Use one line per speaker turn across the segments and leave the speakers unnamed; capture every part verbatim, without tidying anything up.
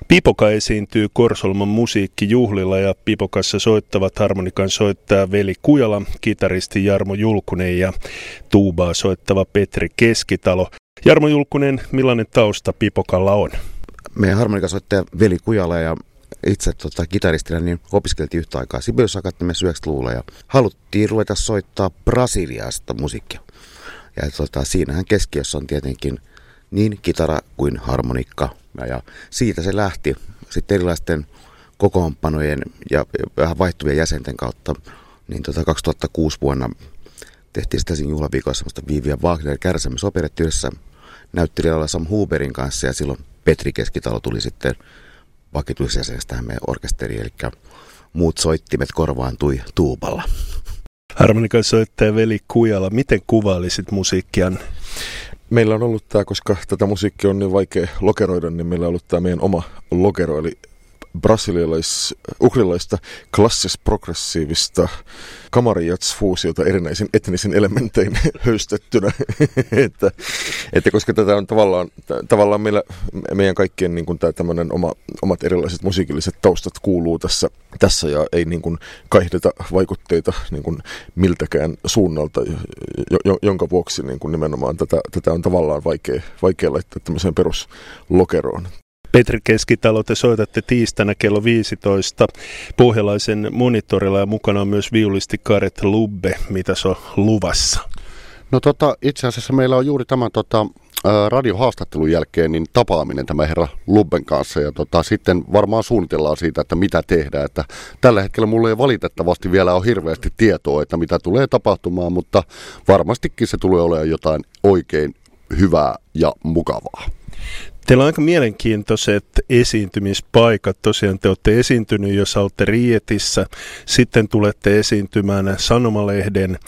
Pipoka esiintyy Korsolman musiikkijuhlilla ja Pipokassa soittavat harmonikan soittaja Veli Kujala, kitaristi Jarmo Julkunen ja tuubaa soittava Petri Keskitalo. Jarmo Julkunen, millainen tausta Pipokalla on?
Meidän harmonikasoittaja Veli Kujala ja itse tota, kitaristina niin opiskeltiin yhtä aikaa Sibelius Akatemiassa yhdeksänkymmentäluvulla ja haluttiin ruveta soittaa brasilialaista musiikkia. Ja tota, siinähän keskiössä on tietenkin niin kitara kuin harmonikka. Ja siitä se lähti sitten erilaisten kokoonpanojen ja vähän vaihtuvien jäsenten kautta. Niin tota kaksituhattakuusi vuonna tehtiin sitä siinä juhlaviikossa semmoista Viivi ja Wagner kärsämys operetti yhdessä näyttelijällä Sam Huberin kanssa. Ja silloin Petri Keskitalo tuli sitten vakituisjäseneksi tähän meidän orkesteriin. Eli muut soittimet korvaantui tuuballa.
Harmonikan soittaja Veli Kujala, miten kuvailisit musiikkian?
Meillä on ollut tämä, koska tätä musiikkia on niin vaikea lokeroida, niin meillä on ollut tämä meidän oma lokero, eli brasilialais, ukrilaista klassis-progressiivista kamarijats-fuusiota erinäisin etnisin elementein höystettynä. että, että koska tätä on tavallaan, tavallaan meillä, meidän kaikkien niin kuin tämä tämmöinen oma, omat erilaiset musiikilliset taustat kuuluu tässä, tässä ja ei niin kuin kaihdeta vaikutteita niin kuin miltäkään suunnalta, jo, jonka vuoksi niin kuin nimenomaan tätä, tätä on tavallaan vaikea, vaikea laittaa tämmöiseen peruslokeroon.
Petri Keskitalo, te soitatte tiistaina kello viisitoista Pohjalaisen monitorilla ja mukana on myös viulisti Karet Lubbe. Mitäs on luvassa?
No tota, itse asiassa meillä on juuri tämän tota, radiohaastattelun jälkeen niin tapaaminen tämän herra Lubben kanssa ja tota, sitten varmaan suunnitellaan siitä, että mitä tehdään. Että tällä hetkellä mulla ei valitettavasti vielä ole hirveästi tietoa, että mitä tulee tapahtumaan, mutta varmastikin se tulee olemaan jotain oikein hyvää ja mukavaa.
Teillä on aika mielenkiintoiset esiintymispaikat. Tosiaan te olette esiintynyt, jos olette Rietissä. Sitten tulette esiintymään Sanomalehden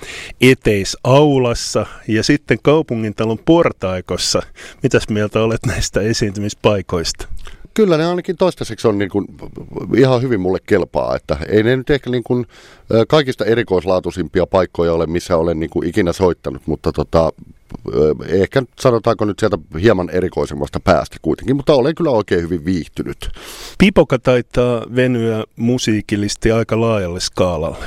eteisaulassa ja sitten kaupungintalon portaikossa. Mitäs mieltä olet näistä esiintymispaikoista?
Kyllä ne ainakin toistaiseksi on niin kuin ihan hyvin mulle kelpaa, että ei ne nyt ehkä niin kuin kaikista erikoislaatuisimpia paikkoja ole, missä olen niin kuin ikinä soittanut, mutta tota, ehkä sanotaanko nyt sieltä hieman erikoisemmasta päästä kuitenkin, mutta olen kyllä oikein hyvin viihtynyt.
Pipoka taitaa venyä musiikillisesti aika laajalle skaalalle.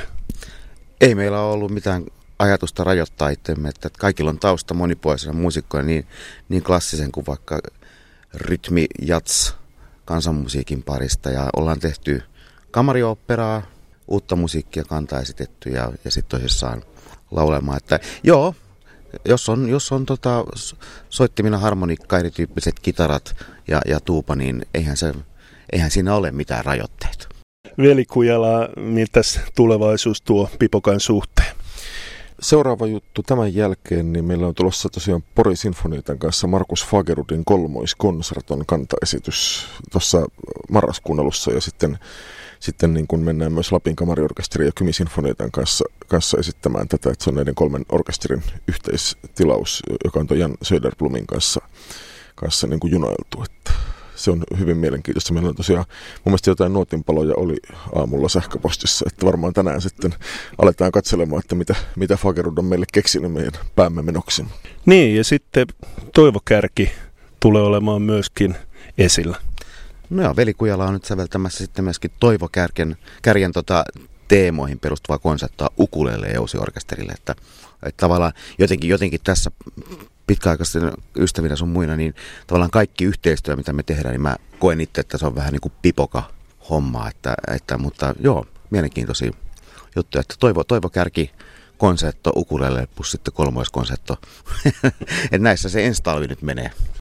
Ei meillä ole ollut mitään ajatusta rajoittaa itsemme, että kaikilla on tausta monipuolisena muusikkoina niin, niin klassisen kuin vaikka rytmi, jats, kansanmusiikin parista ja ollaan tehty kamarioopperaa, uutta musiikkia kantaa esitetty ja, ja sitten tosissaan laulemaan, että joo, jos on, jos on tota, soittimina harmonikka, erityyppiset kitarat ja, ja tuupa, niin eihän, se, eihän siinä ole mitään rajoitteita.
Veli Kujala, miltäs tulevaisuus tuo Pipokan suhteen?
Seuraava juttu tämän jälkeen, niin meillä on tulossa tosiaan Pori Sinfoniitan kanssa Markus Fagerudin kolmoiskonserton kantaesitys tuossa marraskuun alussa ja sitten, sitten niin kuin mennään myös Lapin kamariorkesterin ja Kymi Sinfoniitan kanssa, kanssa esittämään tätä, että se on näiden kolmen orkesterin yhteistilaus, joka on tuon Jan Söderblomin kanssa, kanssa niin kuin junailtu, että se on hyvin mielenkiintoista. Meillä on tosiaan mun mielestä jotain nuotinpaloja oli aamulla sähköpostissa, että varmaan tänään sitten aletaan katselemaan, että mitä, mitä Fagerud on meille keksinyt meidän päämme menoksi.
Niin, ja sitten Toivo Kärki tulee olemaan myöskin esillä.
No joo, Veli Kujala on nyt säveltämässä sitten myöskin Toivo Kärken, Kärjen tota, teemoihin perustuvaa konserttoa ukulele ja Jousi-orkesterille, että, että tavallaan jotenkin, jotenkin tässä pitkäaikaisten ystävinä sun muina, niin tavallaan kaikki yhteistyö, mitä me tehdään, niin mä koen itse, että se on vähän niin kuin Pipoka-hommaa, että, että, mutta joo, mielenkiintoisia juttuja, että Toivo, Toivo Kärki, konsertto, ukulele plus sitten kolmoiskonsertto, että näissä se ensi talvi nyt menee.